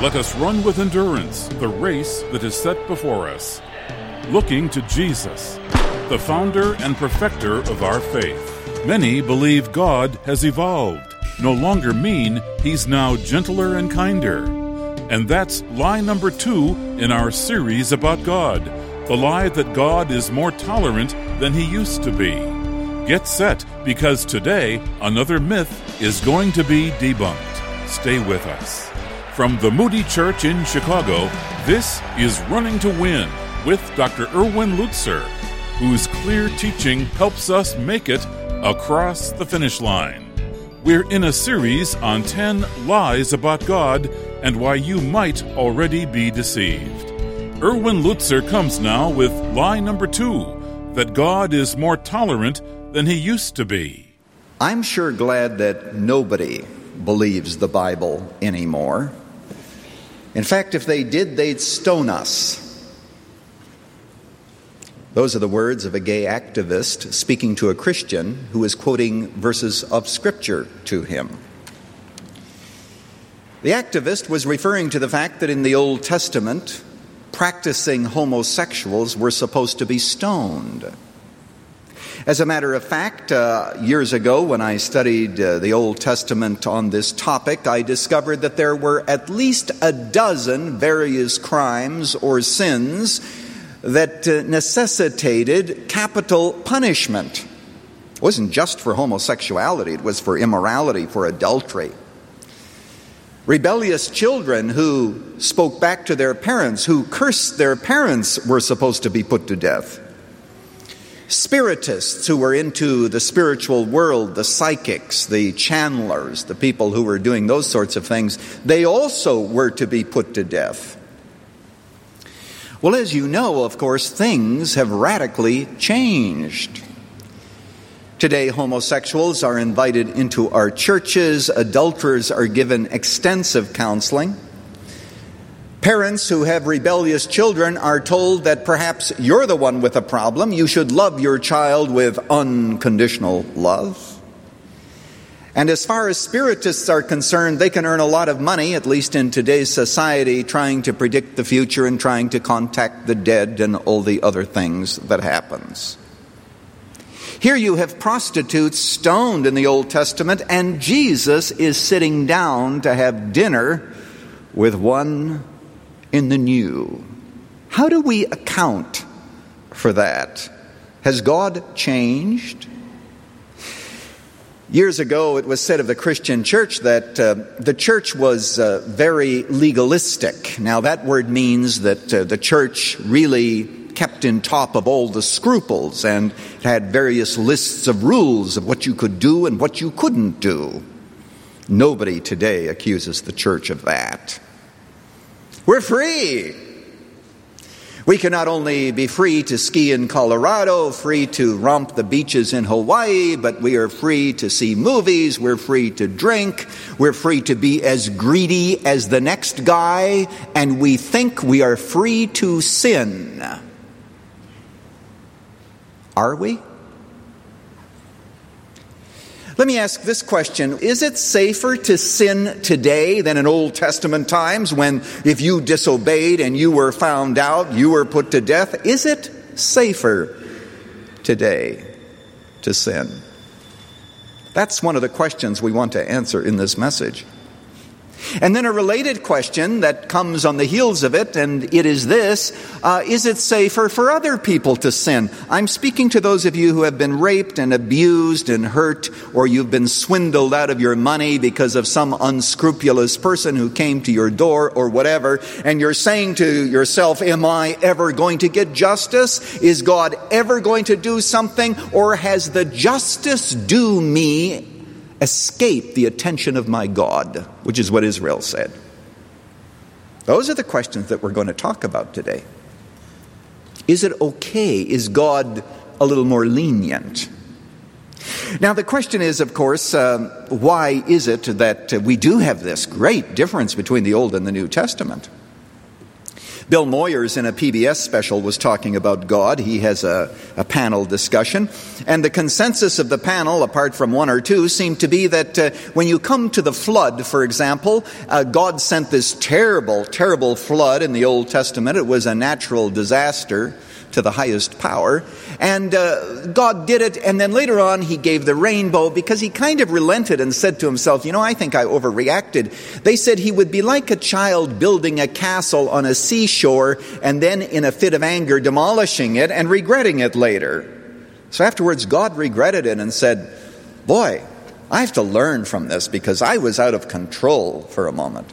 let us run with endurance the race that is set before us, looking to Jesus, the founder and perfecter of our faith. Many believe God has evolved, no longer mean, he's now gentler and kinder. And that's lie number 2 in our series about God, the lie that God is more tolerant than he used to be. Get set, because today another myth is going to be debunked. Stay with us. From the Moody Church in Chicago, this is Running to Win with Dr. Erwin Lutzer, whose clear teaching helps us make it across the finish line. We're in a series on 10 lies about God and why you might already be deceived. Erwin Lutzer comes now with lie number 2, that God is more tolerant than he used to be. I'm sure glad that nobody believes the Bible anymore. In fact, if they did, they'd stone us. Those are the words of a gay activist speaking to a Christian who is quoting verses of Scripture to him. The activist was referring to the fact that in the Old Testament, practicing homosexuals were supposed to be stoned. As a matter of fact, years ago when I studied the Old Testament on this topic, I discovered that there were at least a dozen various crimes or sins that necessitated capital punishment. It wasn't just for homosexuality, it was for immorality, for adultery. Rebellious children who spoke back to their parents, who cursed their parents, were supposed to be put to death. Spiritists who were into the spiritual world, the psychics, the channelers, the people who were doing those sorts of things, they also were to be put to death. Well, as you know, of course, things have radically changed. Today, homosexuals are invited into our churches. Adulterers are given extensive counseling. Parents who have rebellious children are told that perhaps you're the one with a problem. You should love your child with unconditional love. And as far as spiritists are concerned, they can earn a lot of money, at least in today's society, trying to predict the future and trying to contact the dead and all the other things that happens. Here you have prostitutes stoned in the Old Testament, and Jesus is sitting down to have dinner with one in the New. How do we account for that? Has God changed? Years ago, it was said of the Christian church that the church was very legalistic. Now, that word means that the church really kept in top of all the scruples and had various lists of rules of what you could do and what you couldn't do. Nobody today accuses the church of that. We're free. We can not only be free to ski in Colorado, free to romp the beaches in Hawaii, but we are free to see movies, we're free to drink, we're free to be as greedy as the next guy, and we think we are free to sin. Are we? Let me ask this question. Is it safer to sin today than in Old Testament times when if you disobeyed and you were found out, you were put to death? Is it safer today to sin? That's one of the questions we want to answer in this message. And then a related question that comes on the heels of it, and it is this: is it safer for other people to sin? I'm speaking to those of you who have been raped and abused and hurt, or you've been swindled out of your money because of some unscrupulous person who came to your door or whatever, and you're saying to yourself, am I ever going to get justice? Is God ever going to do something? Or has the justice due me escape the attention of my God, which is what Israel said. Those are the questions that we're going to talk about today. Is it okay? Is God a little more lenient? Now, the question is, of course, why is it that we do have this great difference between the Old and the New Testament? Bill Moyers in a PBS special was talking about God. He has a panel discussion. And the consensus of the panel, apart from one or two, seemed to be that when you come to the flood, for example, God sent this terrible, terrible flood in the Old Testament. It was a natural disaster to the highest power. And God did it, and then later on he gave the rainbow because he kind of relented and said to himself, I think I overreacted. They said he would be like a child building a castle on a seashore and then in a fit of anger demolishing it and regretting it later. So afterwards God regretted it and said, boy, I have to learn from this because I was out of control for a moment.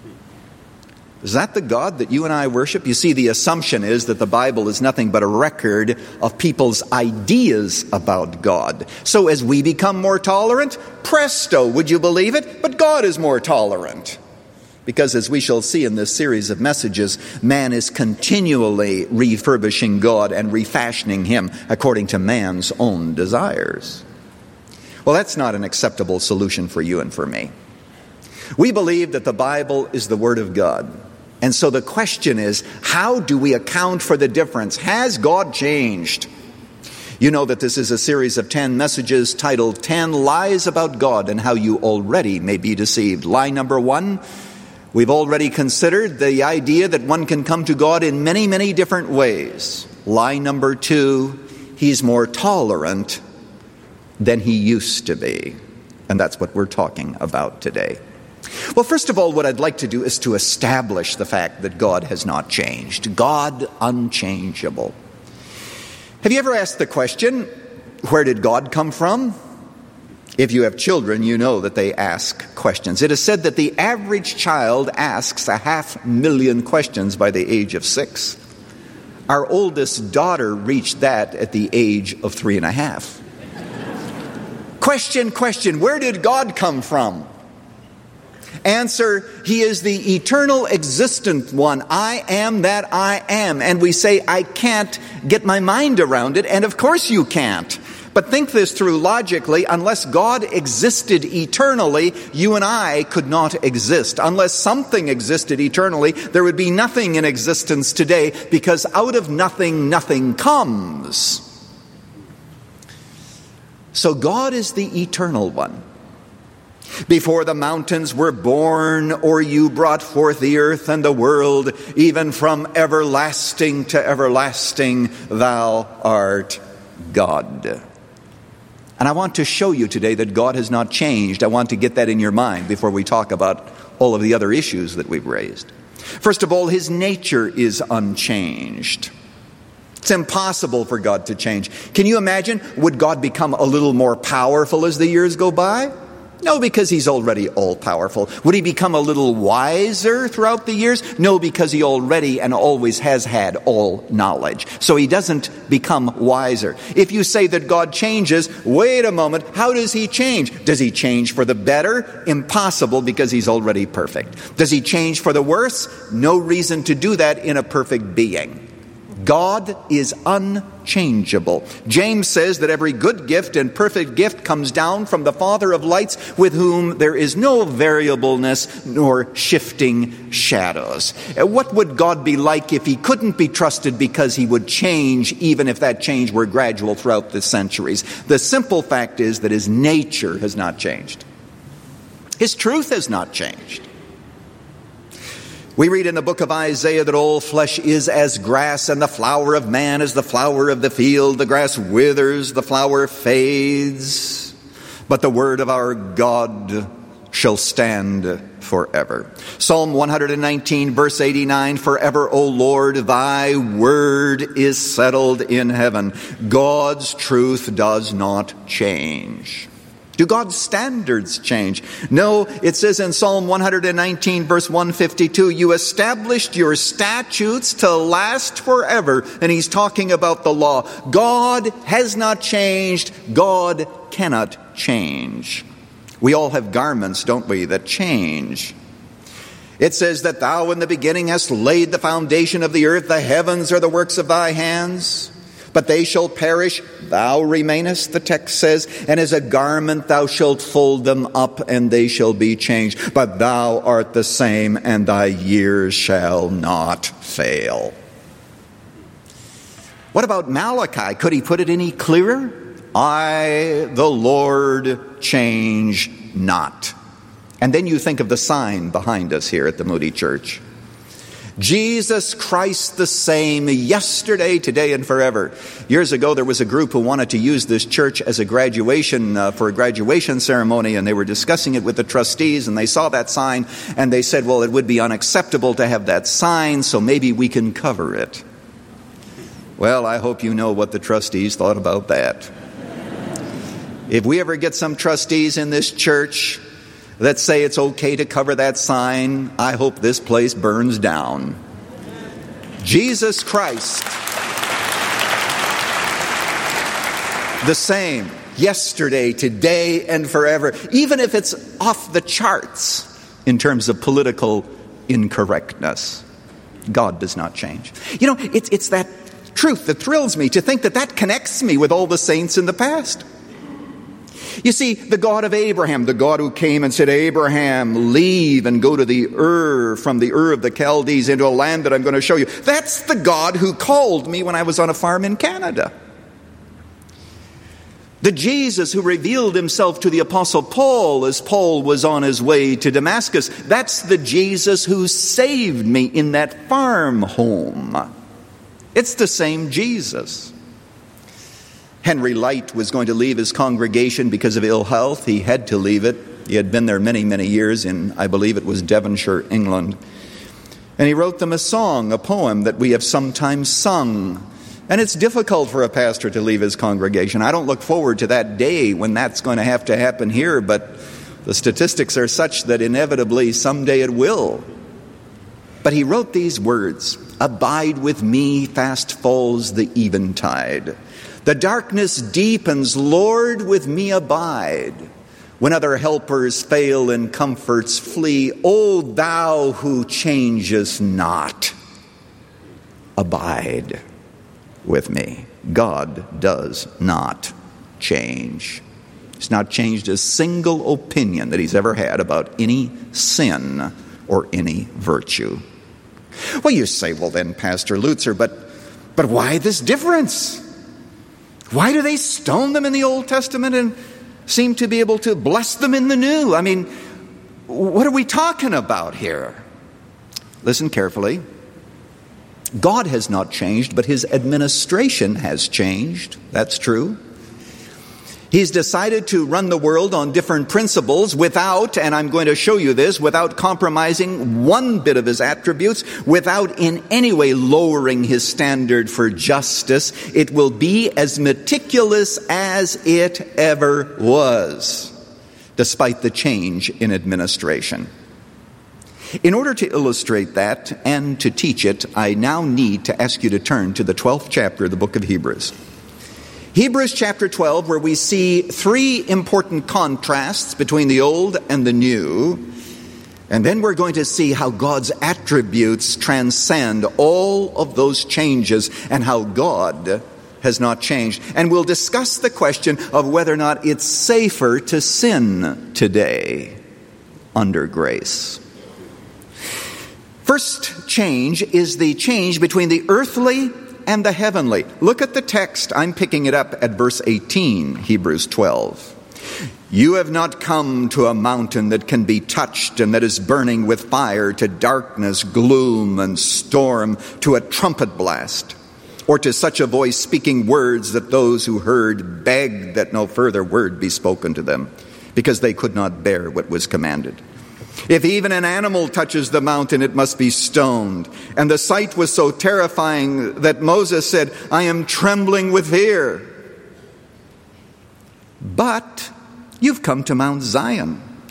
Is that the God that you and I worship? You see, the assumption is that the Bible is nothing but a record of people's ideas about God. So as we become more tolerant, presto, would you believe it? But God is more tolerant. Because as we shall see in this series of messages, man is continually refurbishing God and refashioning him according to man's own desires. Well, that's not an acceptable solution for you and for me. We believe that the Bible is the Word of God. And so the question is, how do we account for the difference? Has God changed? You know that this is a series of 10 messages titled 10 Lies About God and How You Already May Be Deceived. Lie number 1, we've already considered the idea that one can come to God in many, many different ways. Lie number 2, He's more tolerant than He used to be. And that's what we're talking about today. Well, first of all, what I'd like to do is to establish the fact that God has not changed. God unchangeable. Have you ever asked the question, where did God come from? If you have children, you know that they ask questions. It is said that the average child asks 500,000 questions by the age of 6. Our oldest daughter reached that at the age of 3.5. Question, where did God come from? Answer, He is the eternal existent one. I am that I am. And we say, I can't get my mind around it. And of course you can't. But think this through logically. Unless God existed eternally, you and I could not exist. Unless something existed eternally, there would be nothing in existence today, because out of nothing, nothing comes. So God is the eternal one. Before the mountains were born, or you brought forth the earth and the world, even from everlasting to everlasting, thou art God. And I want to show you today that God has not changed. I want to get that in your mind before we talk about all of the other issues that we've raised. First of all, His nature is unchanged. It's impossible for God to change. Can you imagine? Would God become a little more powerful as the years go by? No, because He's already all-powerful. Would He become a little wiser throughout the years? No, because He already and always has had all knowledge. So He doesn't become wiser. If you say that God changes, wait a moment, how does He change? Does He change for the better? Impossible, because He's already perfect. Does He change for the worse? No reason to do that in a perfect being. God is unchangeable. James says that every good gift and perfect gift comes down from the Father of lights, with whom there is no variableness nor shifting shadows. What would God be like if He couldn't be trusted because He would change, even if that change were gradual throughout the centuries? The simple fact is that His nature has not changed. His truth has not changed. We read in the book of Isaiah that all flesh is as grass, and the flower of man is the flower of the field. The grass withers, the flower fades, but the word of our God shall stand forever. Psalm 119, verse 89, forever, O Lord, thy word is settled in heaven. God's truth does not change. Do God's standards change? No, it says in Psalm 119, verse 152, you established your statutes to last forever. And he's talking about the law. God has not changed. God cannot change. We all have garments, don't we, that change. It says that thou in the beginning hast laid the foundation of the earth. The heavens are the works of thy hands. But they shall perish, thou remainest, the text says, and as a garment thou shalt fold them up, and they shall be changed. But thou art the same, and thy years shall not fail. What about Malachi? Could he put it any clearer? I, the Lord, change not. And then you think of the sign behind us here at the Moody Church. Jesus Christ the same yesterday, today, and forever. Years ago, there was a group who wanted to use this church as a graduation, for a graduation ceremony, and they were discussing it with the trustees, and they saw that sign, and they said, well, it would be unacceptable to have that sign, so maybe we can cover it. Well, I hope you know what the trustees thought about that. If we ever get some trustees in this church that say it's okay to cover that sign, I hope this place burns down. Jesus Christ, the same, yesterday, today, and forever, even if it's off the charts in terms of political incorrectness. God does not change. You know, it's that truth that thrills me, to think that that connects me with all the saints in the past. You see, the God of Abraham, the God who came and said, Abraham, leave and go to from the Ur of the Chaldees into a land that I'm going to show you. That's the God who called me when I was on a farm in Canada. The Jesus who revealed himself to the Apostle Paul as Paul was on his way to Damascus. That's the Jesus who saved me in that farm home. It's the same Jesus. Henry Light was going to leave his congregation because of ill health. He had to leave it. He had been there many, many years in, I believe it was Devonshire, England. And he wrote them a song, a poem that we have sometimes sung. And it's difficult for a pastor to leave his congregation. I don't look forward to that day when that's going to happen here, but the statistics are such that inevitably someday it will. But he wrote these words, abide with me, fast falls the eventide. The darkness deepens, Lord, with me abide. When other helpers fail and comforts flee, O thou who changest not, abide with me. God does not change. He's not changed a single opinion that he's ever had about any sin or any virtue. Well, you say, well then, Pastor Lutzer, but why this difference? Why do they stone them in the Old Testament and seem to be able to bless them in the New? I mean, what are we talking about here? Listen carefully. God has not changed, but his administration has changed. That's true. He's decided to run the world on different principles without, and I'm going to show you this, without compromising one bit of his attributes, without in any way lowering his standard for justice. It will be as meticulous as it ever was, despite the change in administration. In order to illustrate that and to teach it, I now need to ask you to turn to the 12th chapter of the book of Hebrews. Hebrews chapter 12, where we see three important contrasts between the old and the new. And then we're going to see how God's attributes transcend all of those changes and how God has not changed. And we'll discuss the question of whether or not it's safer to sin today under grace. First change is the change between the earthly and the heavenly. Look at the text. I'm picking it up at verse 18, Hebrews 12. You have not come to a mountain that can be touched and that is burning with fire, to darkness, gloom, and storm, to a trumpet blast, or to such a voice speaking words that those who heard begged that no further word be spoken to them, because they could not bear what was commanded. If even an animal touches the mountain, it must be stoned. And the sight was so terrifying that Moses said, I am trembling with fear. But you've come to Mount Zion,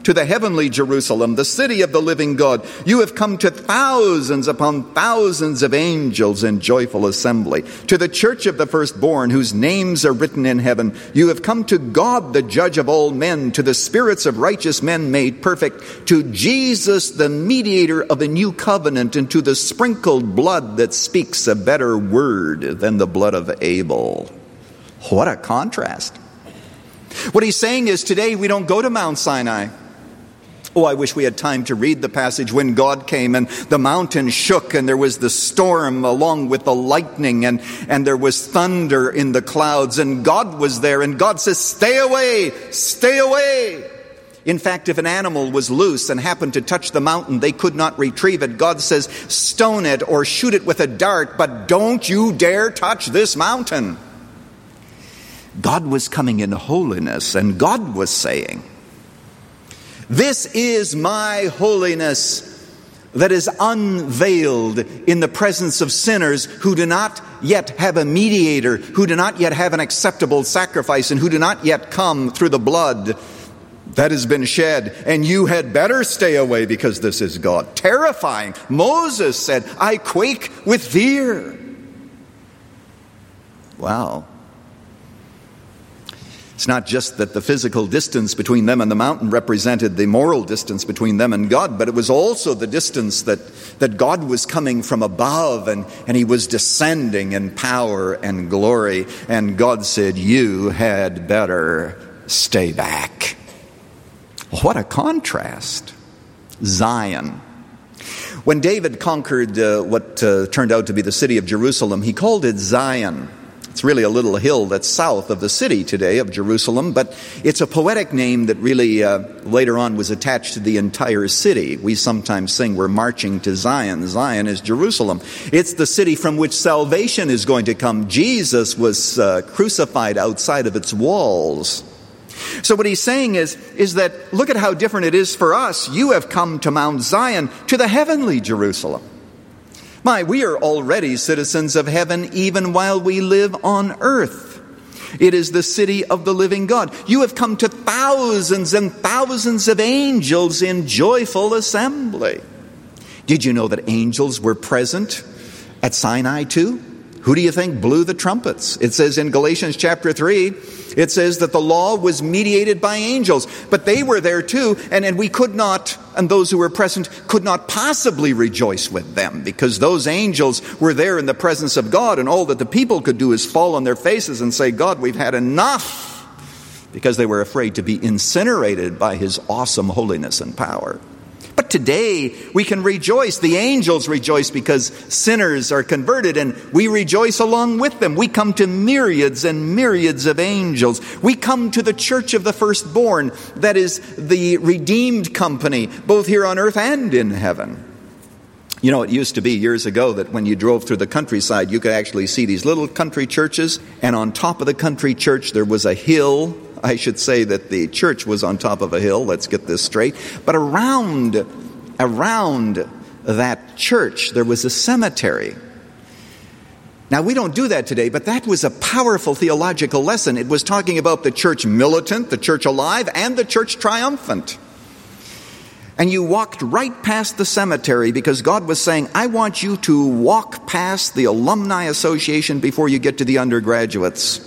to the heavenly Jerusalem, the city of the living God. You have come to thousands upon thousands of angels in joyful assembly, to the church of the firstborn, whose names are written in heaven. You have come to God, the judge of all men, to the spirits of righteous men made perfect, to Jesus, the mediator of a new covenant, and to the sprinkled blood that speaks a better word than the blood of Abel. What a contrast. What he's saying is, today we don't go to Mount Sinai. Oh, I wish we had time to read the passage when God came and the mountain shook and there was the storm along with the lightning and there was thunder in the clouds and God was there and God says, stay away, stay away. In fact, if an animal was loose and happened to touch the mountain, they could not retrieve it. God says, stone it or shoot it with a dart, but don't you dare touch this mountain. God was coming in holiness, and God was saying, this is my holiness that is unveiled in the presence of sinners who do not yet have a mediator, who do not yet have an acceptable sacrifice, and who do not yet come through the blood that has been shed. And you had better stay away because this is God. Terrifying. Moses said, I quake with fear. Wow. It's not just that the physical distance between them and the mountain represented the moral distance between them and God, but it was also the distance that God was coming from above and he was descending in power and glory. And God said, you had better stay back. What a contrast. Zion. When David conquered what turned out to be the city of Jerusalem, he called it Zion. It's really a little hill that's south of the city today of Jerusalem, but it's a poetic name that really later on was attached to the entire city. We sometimes sing we're marching to Zion. Zion is Jerusalem. It's the city from which salvation is going to come. Jesus was crucified outside of its walls. So what he's saying is that look at how different it is for us. You have come to Mount Zion, to the heavenly Jerusalem. We are already citizens of heaven even while we live on earth. It is the city of the living God. You have come to thousands and thousands of angels in joyful assembly. Did you know that angels were present at Sinai too? Who do you think blew the trumpets? It says in Galatians chapter 3, it says that the law was mediated by angels. But they were there too, and we could not, and those who were present could not possibly rejoice with them, because those angels were there in the presence of God, and all that the people could do is fall on their faces and say, God, we've had enough, because they were afraid to be incinerated by his awesome holiness and power. But today we can rejoice. The angels rejoice because sinners are converted, and we rejoice along with them. We come to myriads and myriads of angels. We come to the church of the firstborn, that is the redeemed company, both here on earth and in heaven. You know, it used to be years ago that when you drove through the countryside, you could actually see these little country churches, and on top of the country church there was a hill. I should say that the church was on top of a hill, let's get this straight. But around that church there was a cemetery. Now, we don't do that today, but that was a powerful theological lesson. It was talking about the church militant, the church alive, and the church triumphant. And you walked right past the cemetery because God was saying, I want you to walk past the Alumni Association before you get to the undergraduates.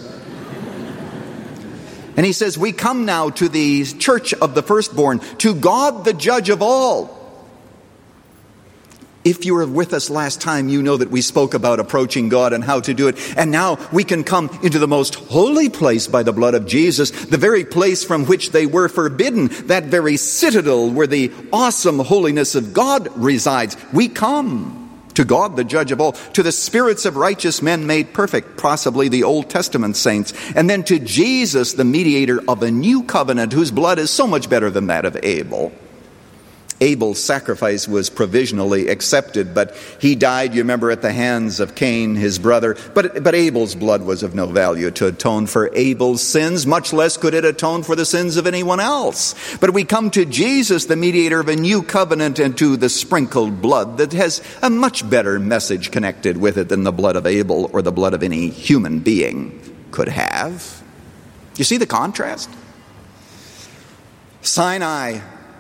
And he says, we come now to the church of the firstborn, to God the judge of all. If you were with us last time, you know that we spoke about approaching God and how to do it. And now we can come into the most holy place by the blood of Jesus, the very place from which they were forbidden, that very citadel where the awesome holiness of God resides. We come to God, the judge of all, to the spirits of righteous men made perfect, possibly the Old Testament saints, and then to Jesus, the mediator of a new covenant, whose blood is so much better than that of Abel. Abel's sacrifice was provisionally accepted, but he died, you remember, at the hands of Cain, his brother. But Abel's blood was of no value to atone for Abel's sins, much less could it atone for the sins of anyone else. But we come to Jesus, the mediator of a new covenant, and to the sprinkled blood that has a much better message connected with it than the blood of Abel or the blood of any human being could have. You see the contrast? Sinai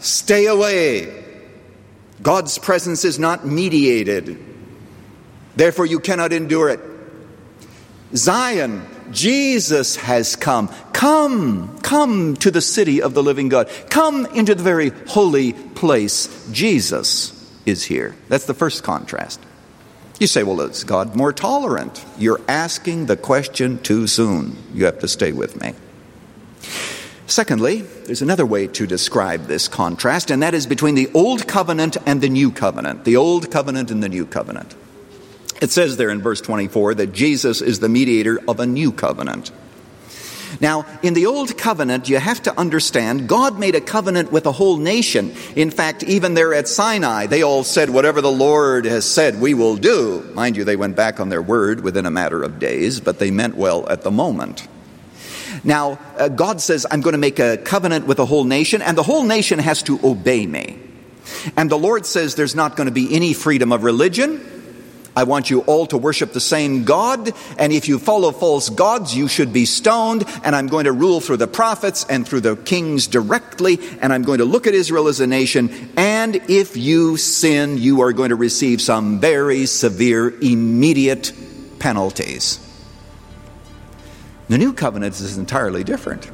stay away. God's presence is not mediated. Therefore, you cannot endure it. Zion, Jesus has come. Come to the city of the living God. Come into the very holy place. Jesus is here. That's the first contrast. You say, well, is God more tolerant? You're asking the question too soon. You have to stay with me. Secondly, there's another way to describe this contrast, and that is between the Old Covenant and the New Covenant. The Old Covenant and the New Covenant. It says there in verse 24 that Jesus is the mediator of a new covenant. Now, in the Old Covenant, you have to understand, God made a covenant with a whole nation. In fact, even there at Sinai, they all said, whatever the Lord has said, we will do. Mind you, they went back on their word within a matter of days, but they meant well at the moment. Now, God says, I'm going to make a covenant with a whole nation, and the whole nation has to obey me. And the Lord says there's not going to be any freedom of religion. I want you all to worship the same God, and if you follow false gods, you should be stoned, and I'm going to rule through the prophets and through the kings directly, and I'm going to look at Israel as a nation, and if you sin, you are going to receive some very severe, immediate penalties. The new covenant is entirely different.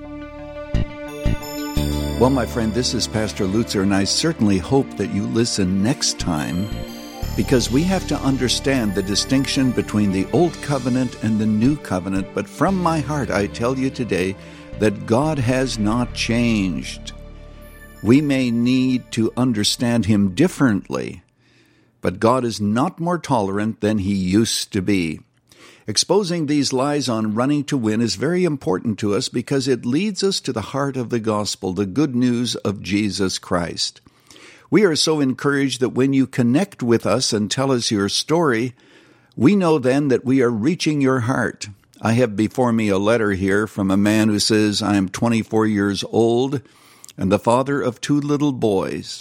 Well, my friend, this is Pastor Lutzer, and I certainly hope that you listen next time, because we have to understand the distinction between the Old Covenant and the New Covenant. But from my heart, I tell you today that God has not changed. We may need to understand Him differently, but God is not more tolerant than He used to be. Exposing these lies on Running to Win is very important to us because it leads us to the heart of the gospel, the good news of Jesus Christ. We are so encouraged that when you connect with us and tell us your story, we know then that we are reaching your heart. I have before me a letter here from a man who says, I am 24 years old and the father of 2 little boys.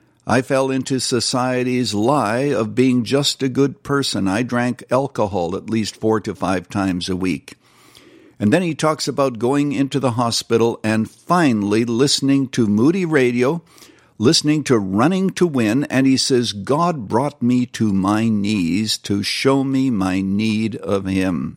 I fell into society's lie of being just a good person. I drank alcohol at least 4 to 5 times a week. And then he talks about going into the hospital and finally listening to Moody Radio, listening to Running to Win, and he says, God brought me to my knees to show me my need of Him.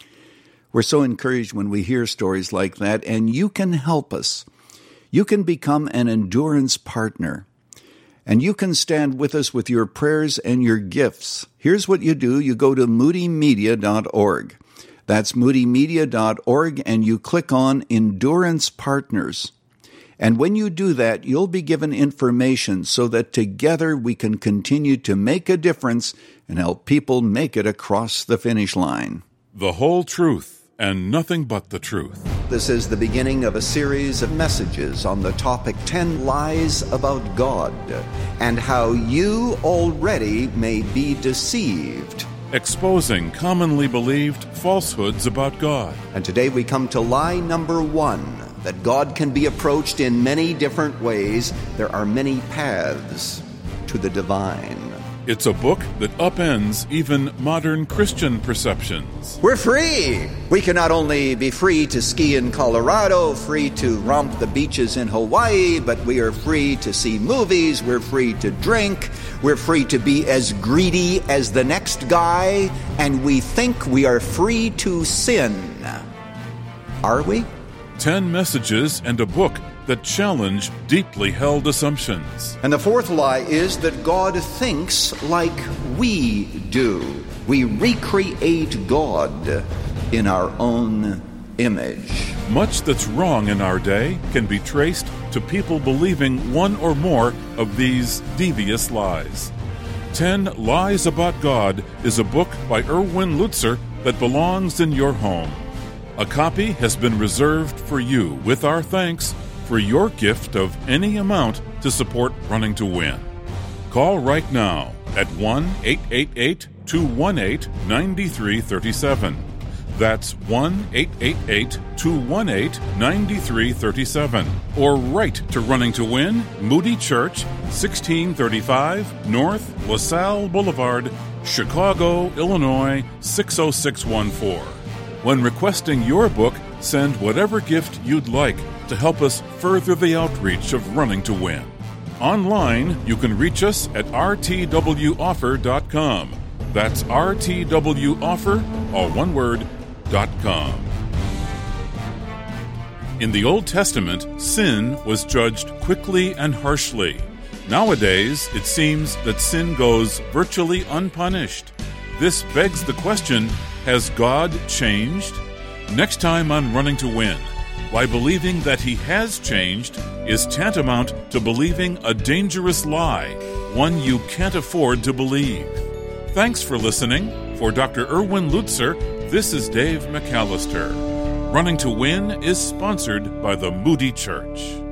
We're so encouraged when we hear stories like that, and you can help us. You can become an endurance partner, and you can stand with us with your prayers and your gifts. Here's what you do. You go to moodymedia.org. That's moodymedia.org, and you click on Endurance Partners. And when you do that, you'll be given information so that together we can continue to make a difference and help people make it across the finish line. The whole truth and nothing but the truth. This is the beginning of a series of messages on the topic 10 Lies About God and how you already may be deceived. Exposing commonly believed falsehoods about God. And today we come to lie number 1. That God can be approached in many different ways. There are many paths to the divine. It's a book that upends even modern Christian perceptions. We're free! We can not only be free to ski in Colorado, free to romp the beaches in Hawaii, but we are free to see movies, we're free to drink, we're free to be as greedy as the next guy, and we think we are free to sin. Are we? 10 messages and a book that challenge deeply held assumptions. And the fourth lie is that God thinks like we do. We recreate God in our own image. Much that's wrong in our day can be traced to people believing one or more of these devious lies. 10 Lies About God is a book by Erwin Lutzer that belongs in your home. A copy has been reserved for you with our thanks for your gift of any amount to support Running to Win. Call right now at 1-888-218-9337. That's 1-888-218-9337. Or write to Running to Win, Moody Church, 1635 North LaSalle Boulevard, Chicago, Illinois, 60614. When requesting your book, send whatever gift you'd like to help us further the outreach of Running to Win. Online, you can reach us at rtwoffer.com. That's rtwoffer, all one word, .com. In the Old Testament, sin was judged quickly and harshly. Nowadays, it seems that sin goes virtually unpunished. This begs the question, has God changed? Next time on Running to Win, why believing that He has changed is tantamount to believing a dangerous lie, one you can't afford to believe. Thanks for listening. For Dr. Erwin Lutzer, this is Dave McAllister. Running to Win is sponsored by the Moody Church.